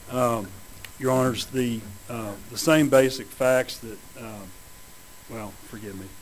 Your Honors, the same basic facts that, well, forgive me.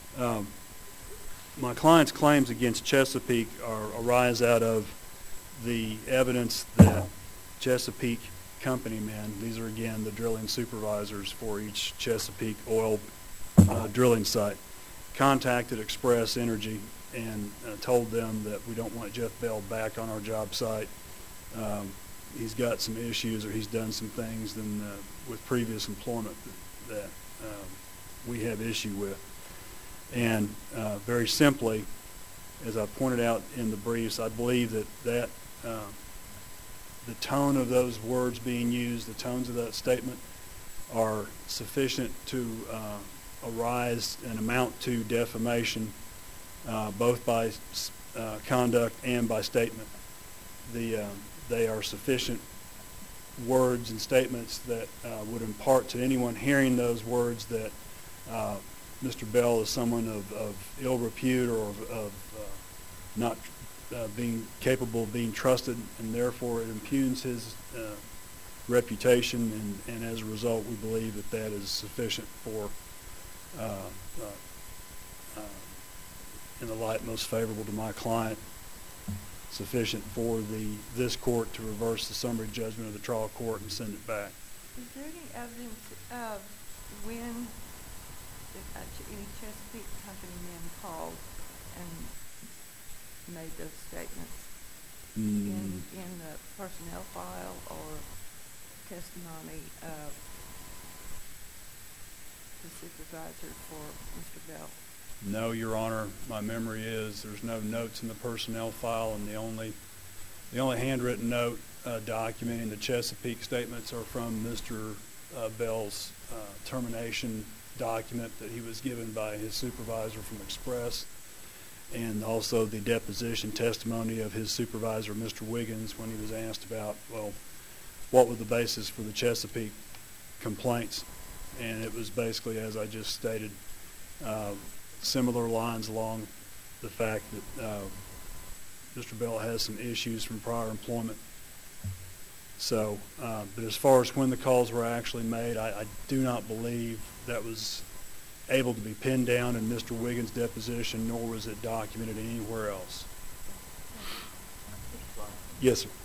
My client's claims against Chesapeake arise out of the evidence that Chesapeake company men, these are again the drilling supervisors for each Chesapeake oil drilling site, contacted Express Energy and told them that we don't want Jeff Bell back on our job site. He's got some issues, or he's done some things with previous employment that we have issue with. And very simply, as I pointed out in the briefs, I believe that the tone of those words being used, the tones of that statement, are sufficient to arise and amount to defamation, both by conduct and by statement. They are sufficient words and statements that would impart to anyone hearing those words that Mr. Bell is someone of ill repute or of not being capable of being trusted, and therefore it impugns his reputation, and as a result we believe that that is sufficient for, in the light most favorable to my client, sufficient for this court to reverse the summary judgment of the trial court and send it back. Is there any evidence of when any Chesapeake company men called and made those statements in the personnel file or testimony of the supervisor for Mr. Bell? No, Your Honor. My memory is there's no notes in the personnel file, and the only handwritten note documenting the Chesapeake statements are from Mr. Bell's termination document that he was given by his supervisor from Express, and also the deposition testimony of his supervisor, Mr. Wiggins, when he was asked about, well, what was the basis for the Chesapeake complaints. And it was basically, as I just stated, similar lines along the fact that Mr. Bell has some issues from prior employment. So, but as far as when the calls were actually made, I do not believe that was able to be pinned down in Mr. Wiggins' deposition, nor was it documented anywhere else. Yes, sir.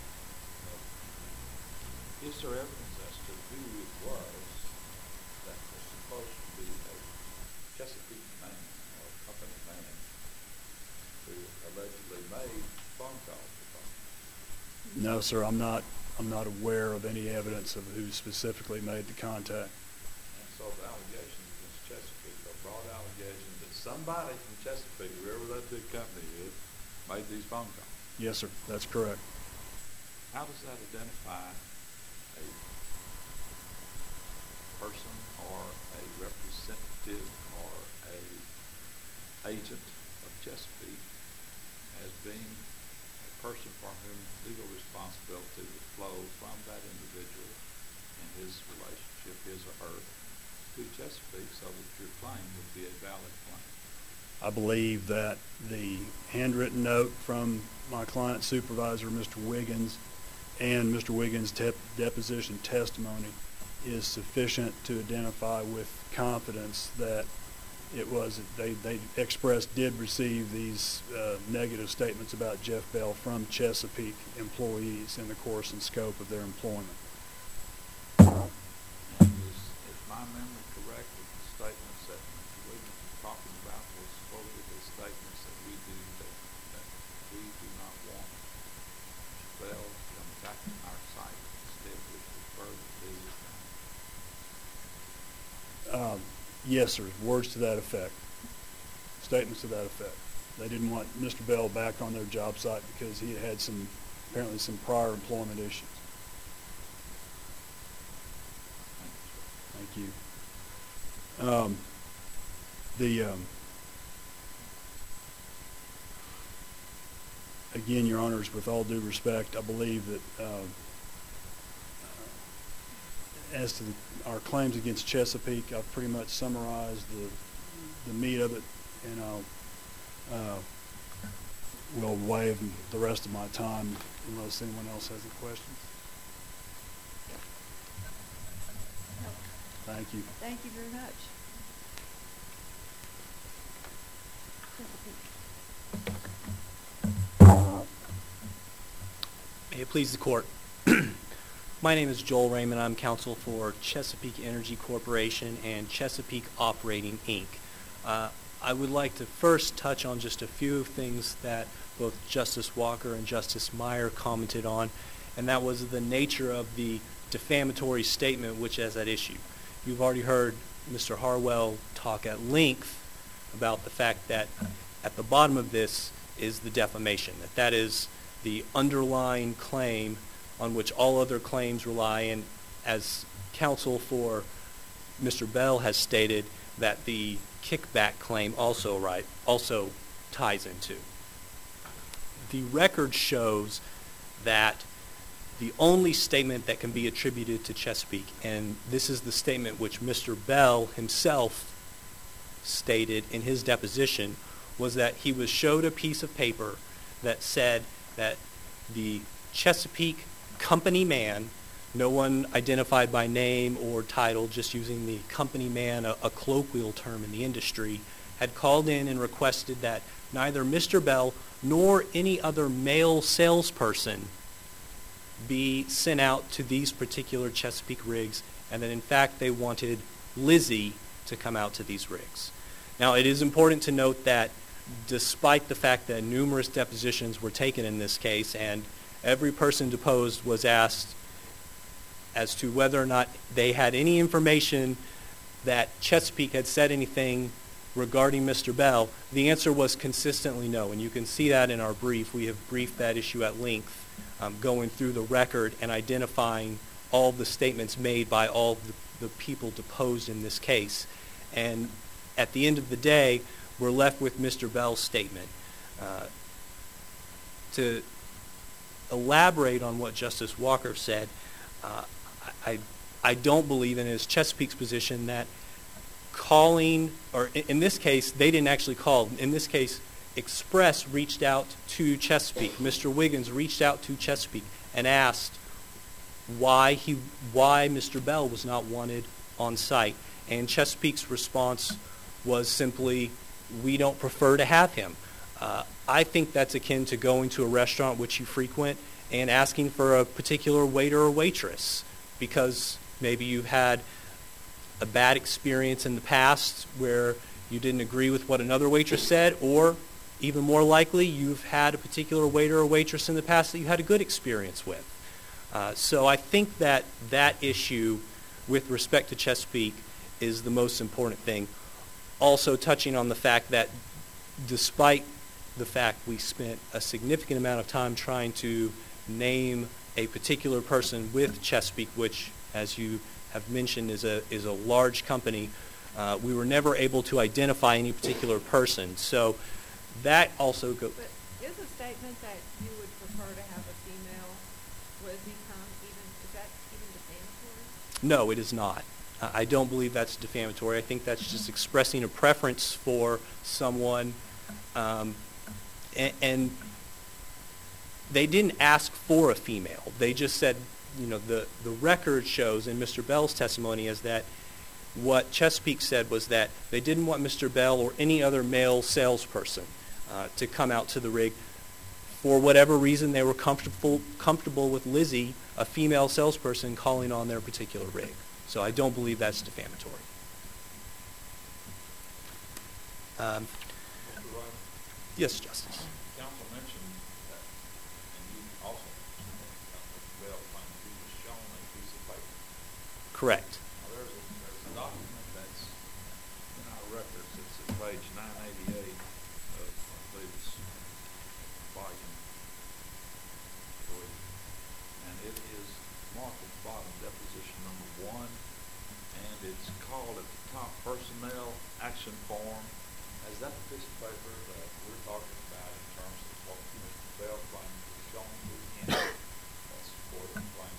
Is there evidence as to who it was that was supposed to be a Chesapeake man or a company man who allegedly made phone calls to them? No, sir. I'm not aware of any evidence of who specifically made the contact. And so the allegations against Chesapeake are broad allegations that somebody from Chesapeake, whoever that big company is, made these phone calls. Yes, sir. That's correct. How does that identify a person or a representative or a agent of Chesapeake as being a person for whom legal responsibility would flow from that individual and his relationship, his or her, to Chesapeake, so that your claim would be a valid claim? I believe that the handwritten note from my client supervisor, Mr. Wiggins, and Mr. Wiggins' deposition testimony is sufficient to identify with confidence that it was, they Express did receive these negative statements about Jeff Bell from Chesapeake employees in the course and scope of their employment. And is my memory correct that the statements that Mr. Wiggins was talking about were supposedly statements that we do not want Mr. Bell to come back to our site, instead we prefer to do this now? Yes, sir. Words to that effect. Statements to that effect. They didn't want Mr. Bell back on their job site because he had apparently some prior employment issues. Thank you. Again, Your Honors, with all due respect, I believe that as to our claims against Chesapeake, I've pretty much summarized the meat of it, and I'll will waive the rest of my time unless anyone else has any questions. Thank you. Thank you very much. Chesapeake. May it please the court. My name is Joel Raymond. I'm counsel for Chesapeake Energy Corporation and Chesapeake Operating, Inc. I would like to first touch on just a few things that both Justice Walker and Justice Meyer commented on, and that was the nature of the defamatory statement which is at issue. You've already heard Mr. Harwell talk at length about the fact that at the bottom of this is the defamation, that is the underlying claim on which all other claims rely, and as counsel for Mr. Bell has stated, that the kickback claim also ties into. The record shows that the only statement that can be attributed to Chesapeake, and this is the statement which Mr. Bell himself stated in his deposition, was that he was showed a piece of paper that said that the Chesapeake company man, no one identified by name or title, just using the company man, a colloquial term in the industry, had called in and requested that neither Mr. Bell nor any other male salesperson be sent out to these particular Chesapeake rigs, and that in fact they wanted Lizzie to come out to these rigs. Now, it is important to note that despite the fact that numerous depositions were taken in this case and every person deposed was asked as to whether or not they had any information that Chesapeake had said anything regarding Mr. Bell, the answer was consistently no, and you can see that in our brief. We have briefed that issue at length, going through the record and identifying all the statements made by all the people deposed in this case. And at the end of the day, we're left with Mr. Bell's statement. To elaborate on what Justice Walker said, I don't believe, and it is Chesapeake's position, that calling, or in this case, they didn't actually call. In this case, Express reached out to Chesapeake. Mr. Wiggins reached out to Chesapeake and asked why Mr. Bell was not wanted on site. And Chesapeake's response was simply, we don't prefer to have him. I think that's akin to going to a restaurant which you frequent and asking for a particular waiter or waitress because maybe you've had a bad experience in the past where you didn't agree with what another waitress said, or even more likely, you've had a particular waiter or waitress in the past that you had a good experience with. So I think that that issue with respect to Chesapeake is the most important thing. Also touching on the fact that despite the fact we spent a significant amount of time trying to name a particular person with Chesapeake, which, as you have mentioned, is a large company, we were never able to identify any particular person. So that also goes... But is a statement that you would prefer to have a female Lizzie come is that even defamatory? No, it is not. I don't believe that's defamatory. I think that's just expressing a preference for someone, and they didn't ask for a female. They just said, you know, the record shows in Mr. Bell's testimony is that what Chesapeake said was that they didn't want Mr. Bell or any other male salesperson to come out to the rig. For whatever reason, they were comfortable with Lizzie, a female salesperson, calling on their particular rig. So I don't believe that's defamatory. Yes, Justice. Counsel mentioned that, and you also mentioned that Bell claimed he was shown a piece of paper. Correct. Now, there's a document that's in our records. It's at page 988 of, I believe it's volume 3. And it is marked at the bottom, deposition number 1, and it's called at the top, personnel action form. Is that the piece of paper that we're talking about in terms of what Mr. Bell claimed was shown to him that's for the claim?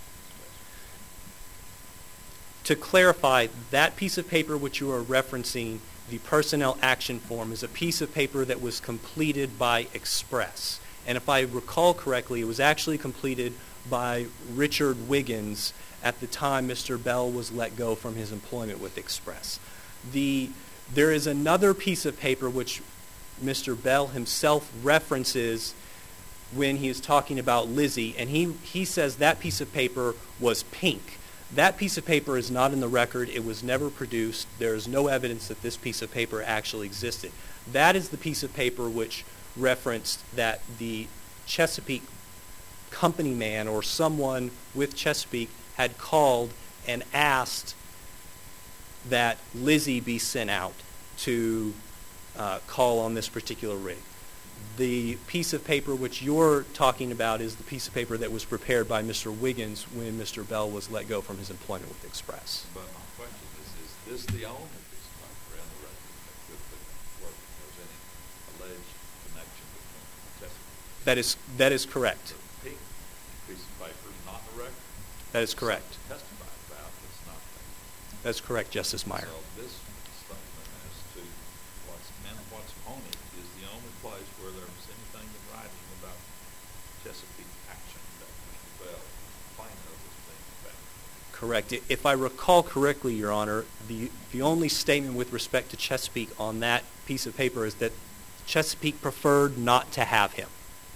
To clarify, that piece of paper which you are referencing, the personnel action form, is a piece of paper that was completed by Express. And if I recall correctly, it was actually completed by Richard Wiggins at the time Mr. Bell was let go from his employment with Express. There is another piece of paper which Mr. Bell himself references when he is talking about Lizzie, and he says that piece of paper was pink. That piece of paper is not in the record. It was never produced. There is no evidence that this piece of paper actually existed. That is the piece of paper which referenced that the Chesapeake company man or someone with Chesapeake had called and asked that Lizzie be sent out to call on this particular rig. The piece of paper which you're talking about is the piece of paper that was prepared by Mr. Wiggins when Mr. Bell was let go from his employment with Express. But my question is this the only piece of paper in the record that could be where there's any alleged connection between Chesapeake? That is correct. The pink piece of paper is not in the record? That is correct. It's testified about, it's not there. That's correct, Justice Meyer. So this statement as to what's on it is the only place where there's anything in writing about Chesapeake action that Mr. Bell claimed of as being found. Correct. If I recall correctly, Your Honor, the only statement with respect to Chesapeake on that piece of paper is that Chesapeake preferred not to have him.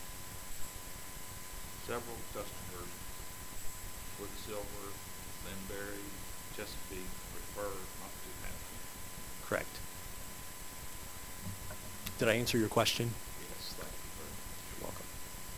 Several customers, Quicksilver, Linberry, Chesapeake prefer not to have him. Correct. Did I answer your question? Yes, thank you very much. You're welcome.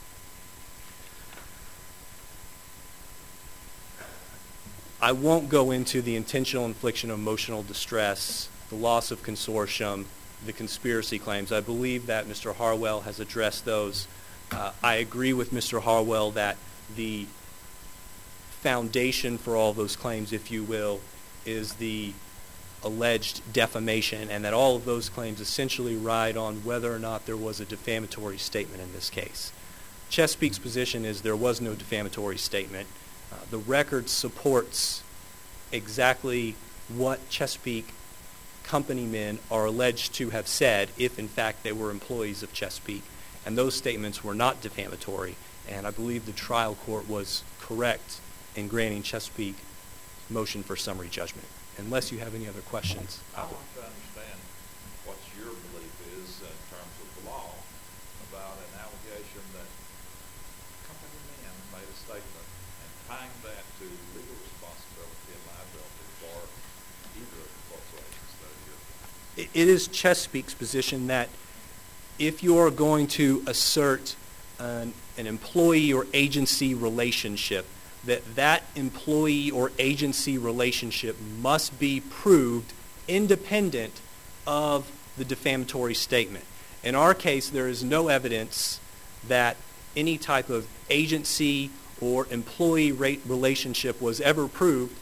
I won't go into the intentional infliction of emotional distress, the loss of consortium, the conspiracy claims. I believe that Mr. Harwell has addressed those. I agree with Mr. Harwell that the foundation for all those claims, if you will, is the alleged defamation, and that all of those claims essentially ride on whether or not there was a defamatory statement in this case. Chesapeake's position is there was no defamatory statement. The record supports exactly what Chesapeake company men are alleged to have said if in fact they were employees of Chesapeake, and those statements were not defamatory, and I believe the trial court was correct in granting Chesapeake motion for summary judgment. Unless you have any other questions. I want to understand what your belief is in terms of the law about an allegation that company men made a statement and tying that to legal responsibility and liability for either of the corporations that are here. It is Chesapeake's position that if you are going to assert an employee or agency relationship, that employee or agency relationship must be proved independent of the defamatory statement. In our case, there is no evidence that any type of agency or employee relationship was ever proved,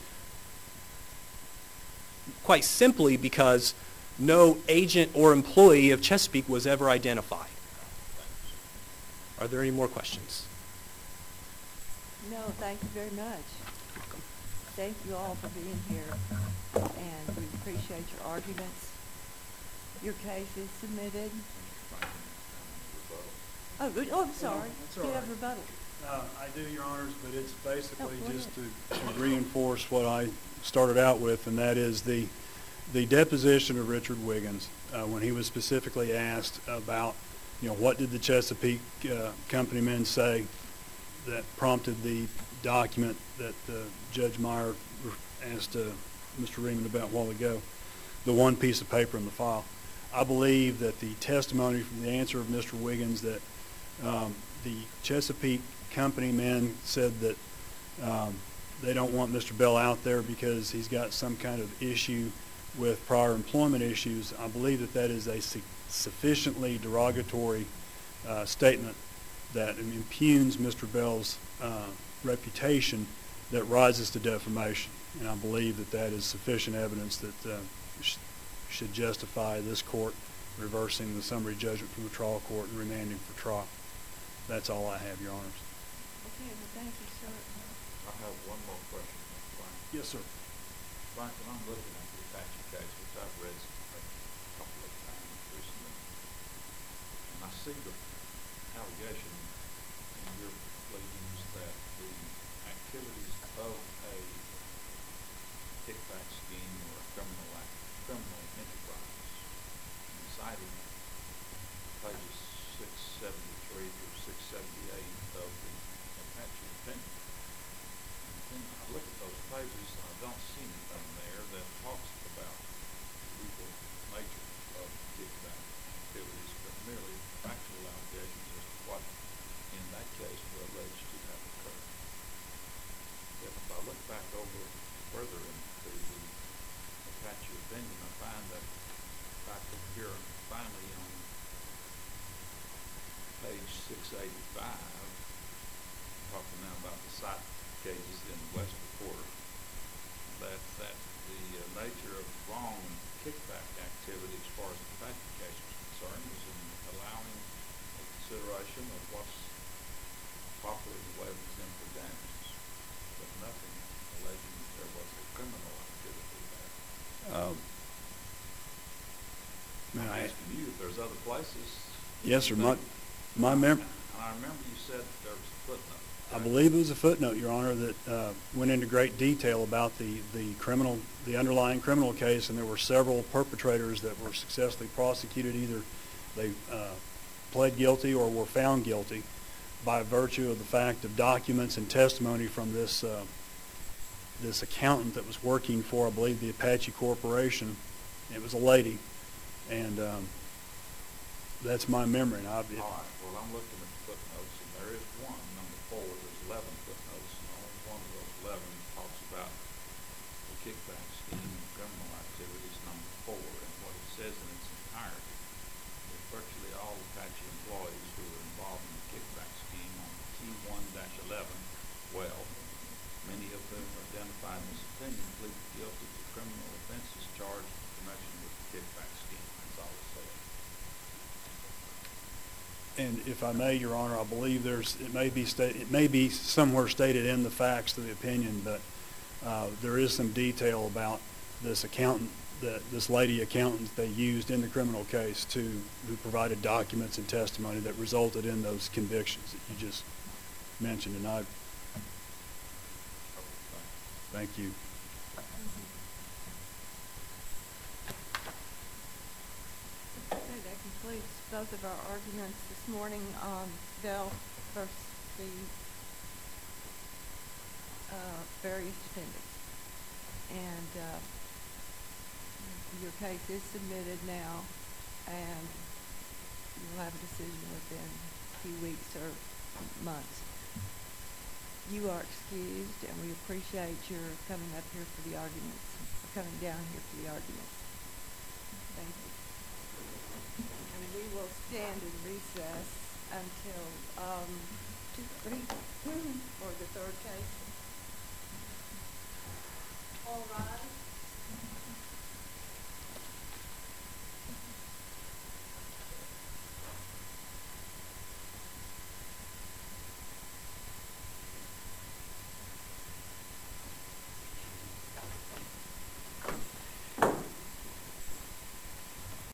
quite simply because no agent or employee of Chesapeake was ever identified. Are there any more questions? No, thank you very much. Thank you all for being here, and we appreciate your arguments. Your case is submitted. Oh, I'm sorry. That's all Do you right. have rebuttal? I do, Your Honors, but it's basically go just ahead. to reinforce what I started out with, and that is the deposition of Richard Wiggins when he was specifically asked about, what did the Chesapeake company men say that prompted the document that Judge Meyer asked Mr. Reamon about a while ago, the one piece of paper in the file. I believe that the testimony from the answer of Mr. Wiggins that the Chesapeake company men said that they don't want Mr. Bell out there because he's got some kind of issue with prior employment issues. I believe that that is a sufficiently derogatory statement that impugns Mr. Bell's reputation that rises to defamation. And I believe that that is sufficient evidence that should justify this court reversing the summary judgment from the trial court and remanding for trial. That's all I have, Your Honors. Okay, well, thank you, sir. I have one more question, Mr. Frank. Yes, sir. Frank, when I'm looking at the Apache case, which I've read a couple of times recently, and I see the allegation in your pleadings that the activities of a kickback scheme or a criminal enterprise. And citing pages 673 through 678 of the Apache opinion. And then I look at those pages and I don't see anything there that talks about the legal nature of kickback activities, but merely factual allegations as to what in that case were alleged to have occurred. Yet if I look back over further into the Apache opinion, I find that back up here finally on page 685, talking now about the cite cases in the West Reporter, that the nature of wrong and kickback activity as far as the Apache case was concerned was in allowing a consideration of what's properly labeled exempt for damages, but nothing alleging that there was a criminal activity there. May I'm I? asking you if there's other places. Yes, sir. My And I remember you said there was a footnote. I believe it was a footnote, Your Honor, that went into great detail about the underlying criminal case, and there were several perpetrators that were successfully prosecuted. Either they pled guilty or were found guilty by virtue of the fact of documents and testimony from this accountant that was working for, I believe, the Apache Corporation. It was a lady, and that's my memory. All right. Well, I'm looking at the footnotes, and there is one, number 4. There's 11 footnotes, and only one of those 11 talks about the kickback scheme and criminal activities, number 4. And what it says in its entirety is virtually all Apache employees who were involved in the kickback scheme on T1-11, well, many of whom are identified in this opinion, pleaded guilty to criminal offenses charged in connection with the kickback scheme. That's all it says. And if I may, Your Honor, I believe it may be somewhere stated in the facts of the opinion, but there is some detail about this accountant, this lady accountant they used in the criminal case who provided documents and testimony that resulted in those convictions that you just mentioned. And I thank you. Okay, that concludes both of our arguments this morning on Bell versus the various defendants. And your case is submitted now, and you'll have a decision within a few weeks or months. You are excused, and we appreciate your coming up here for the arguments, or coming down here for the arguments. Thank you. And we will stand in recess until 2:30 for the third case. All rise.